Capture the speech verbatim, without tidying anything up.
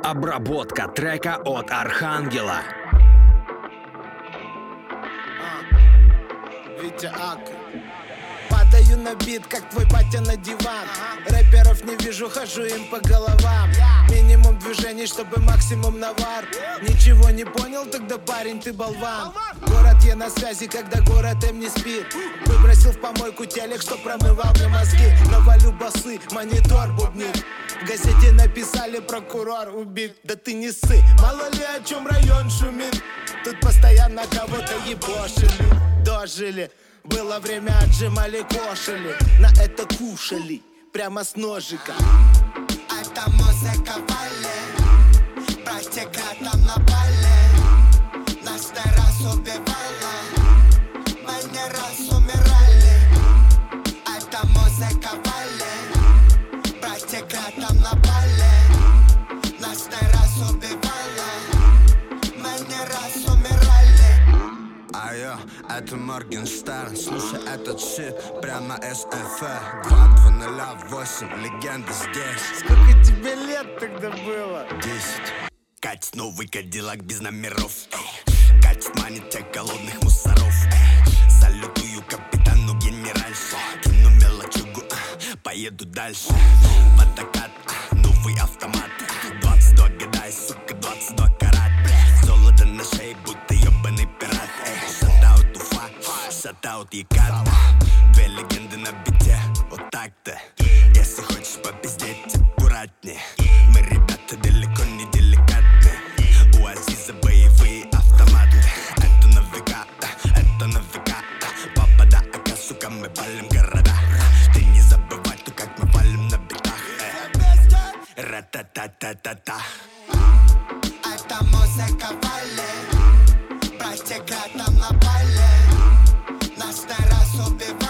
Обработка трека от Архангела. Витя Ак. Падаю на бит, как твой батя на диван. Рэперов не вижу, хожу им по головам. Минимум движений, чтобы максимум навар. Ничего не понял, тогда парень ты болван. Город я на связи, когда город им не спит. Выбросил в помойку телек, что промывал мне мозги. Навалю басы, монитор бубнит. В газете написали, прокурор убит. Да ты не ссы, мало ли о чем район шумит. Тут постоянно кого-то ебошили. Дожили, было время, отжимали, кошели. На это кушали, прямо с ножика. Это музыка вали, практика там на поле. Нас не раз убивала, мы не раз умирали. Это музыка вали, практика там на поле. Нас не раз убивала, мы не раз умирали. Айо, это Моргенштерн, слушай этот щит прямо эс эф э. Два два ноля восемь, легенда здесь. Сколько тебе лет тогда было? Десять. Катит новый кадиллак без номеров, эй. Катит, манит тех голодных мусоров, эй. Салютую капитану генеральше. Кину мелочугу, а, поеду дальше. Водокат, а, новый автомат. Двадцать два года и, сука, двадцать два карат. Золото на шее, будто ебаный пират, эй. Шатаут Уфа, шатаут Екат. Две легенды на бите, вот так-то. Если хочешь попиздеть, аккуратнее. Мы, ребята, далеко не деликатны. У Азиза боевые автоматы. Это на века, это на века. Папа да ака, сука, мы палим города. Ты не забывай, то как мы валим на битах, эй. Ра-та-та-та-та-та. Это музыка вали, практика там на поле. Нас не раз убивали.